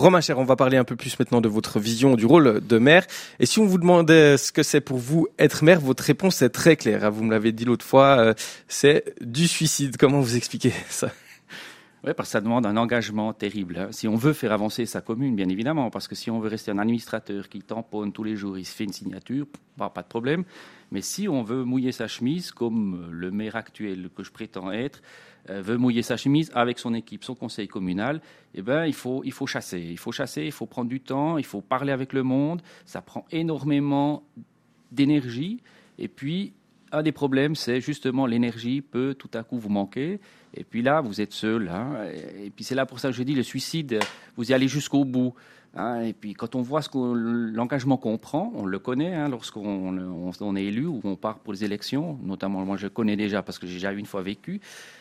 Romain Cher, on va parler un peu plus maintenant de votre vision du rôle de maire. Et si on vous demandait ce que c'est pour vous être maire, votre réponse est très claire. Vous me l'avez dit l'autre fois, c'est du suicide. Comment vous expliquez ça ? Oui, parce que ça demande un engagement terrible. Si on veut faire avancer sa commune, bien évidemment, parce que si on veut rester un administrateur qui tamponne tous les jours, il se fait une signature, pas de problème. Mais si on veut mouiller sa chemise, comme le maire actuel que je prétends être, veut mouiller sa chemise avec son équipe, son conseil communal, eh ben, il faut chasser. Il faut chasser, il faut prendre du temps, il faut parler avec le monde. Ça prend énormément d'énergie. Et puis, un des problèmes, c'est justement l'énergie peut tout à coup vous manquer. Et puis là, vous êtes seul. Et puis c'est là pour ça que je dis, le suicide, vous y allez jusqu'au bout. Et puis quand on voit l'engagement qu'on prend, on le connaît lorsqu'on est élu ou on part pour les élections. Notamment, moi je connais déjà parce que j'ai déjà une fois vécu.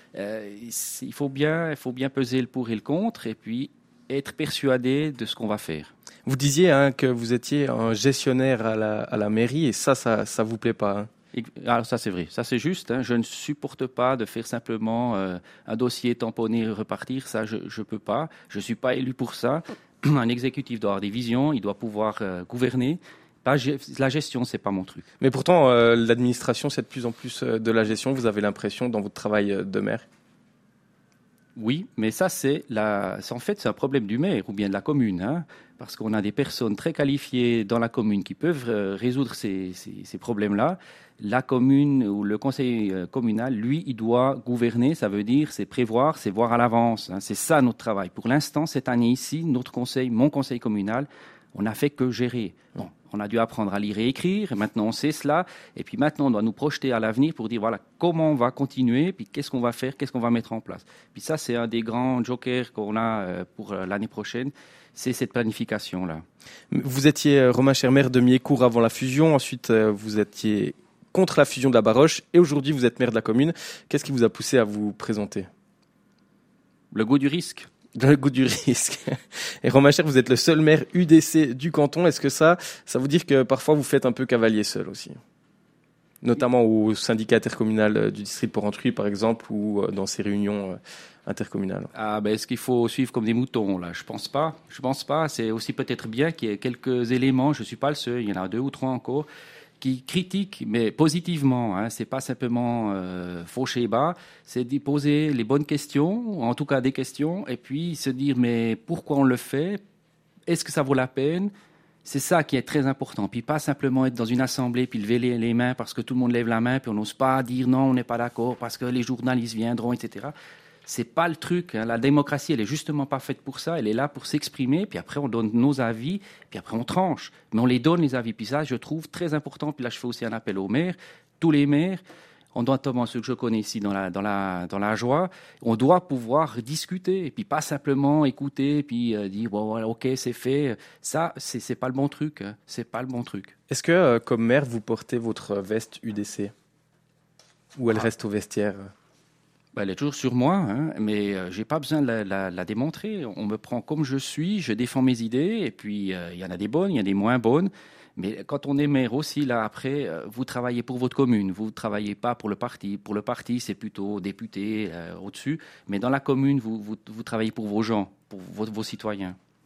Il faut bien peser le pour et le contre et puis être persuadé de ce qu'on va faire. Vous disiez que vous étiez un gestionnaire à la mairie et ça vous plaît pas. Alors ça c'est vrai, ça c'est juste. Je ne supporte pas de faire simplement un dossier tamponner et repartir. Ça je peux pas. Je suis pas élu pour ça. Un exécutif doit avoir des visions, il doit pouvoir gouverner. La gestion, c'est pas mon truc. Mais pourtant, l'administration, c'est de plus en plus de la gestion. Vous avez l'impression dans votre travail de maire ? Oui, mais ça en fait c'est un problème du maire ou bien de la commune, parce qu'on a des personnes très qualifiées dans la commune qui peuvent résoudre ces problèmes-là. La commune ou le conseil communal, lui, il doit gouverner. Ça veut dire, c'est prévoir, c'est voir à l'avance. C'est ça notre travail. Pour l'instant, cette année ici, mon conseil communal, on n'a fait que gérer. Bon, on a dû apprendre à lire et écrire. Maintenant, on sait cela. Et puis maintenant, on doit nous projeter à l'avenir pour dire, voilà, comment on va continuer, puis qu'est-ce qu'on va faire, qu'est-ce qu'on va mettre en place. Puis ça, c'est un des grands jokers qu'on a pour l'année prochaine. C'est cette planification-là. Vous étiez Romain Cher, maire de Miécourt avant la fusion. Ensuite, vous étiez contre la fusion de la Baroche. Et aujourd'hui, vous êtes maire de la commune. Qu'est-ce qui vous a poussé à vous présenter ? Le goût du risque. Le goût du risque. Et Romain Cher, vous êtes le seul maire UDC du canton. Est-ce que ça vous dit que parfois vous faites un peu cavalier seul aussi ? Notamment au syndicat intercommunal du district de Porrentruy, par exemple, ou dans ces réunions intercommunales. Est-ce qu'il faut suivre comme des moutons là ? Je pense pas. C'est aussi peut-être bien qu'il y ait quelques éléments. Je suis pas le seul. Il y en a 2 ou 3 encore qui critiquent, mais positivement. C'est pas simplement faucher bas. C'est d'y poser les bonnes questions, ou en tout cas des questions, et puis se dire mais pourquoi on le fait ? Est-ce que ça vaut la peine ? C'est ça qui est très important. Puis pas simplement être dans une assemblée puis lever les mains parce que tout le monde lève la main puis on n'ose pas dire non, on n'est pas d'accord parce que les journalistes viendront, etc. C'est pas le truc. La démocratie, elle est justement pas faite pour ça. Elle est là pour s'exprimer. Puis après, on donne nos avis. Puis après, on tranche. Mais on les donne les avis. Puis ça, je trouve très important. Puis là, je fais aussi un appel aux maires, tous les maires. Notamment ceux que je connais ici dans la joie, on doit pouvoir discuter et puis pas simplement écouter et puis dire bon voilà, ok c'est fait. Ça c'est pas le bon truc. C'est pas le bon truc. Est-ce que comme maire vous portez votre veste UDC ou elle reste au vestiaire ? Elle est toujours sur moi, mais j'ai pas besoin de la démontrer. On me prend comme je suis, je défends mes idées et puis il y en a des bonnes, il y en a des moins bonnes. Mais quand on est maire aussi, là, après, vous travaillez pour votre commune, vous ne travaillez pas pour le parti. Pour le parti, c'est plutôt député au-dessus. Mais dans la commune, vous travaillez pour vos gens, pour vos citoyens.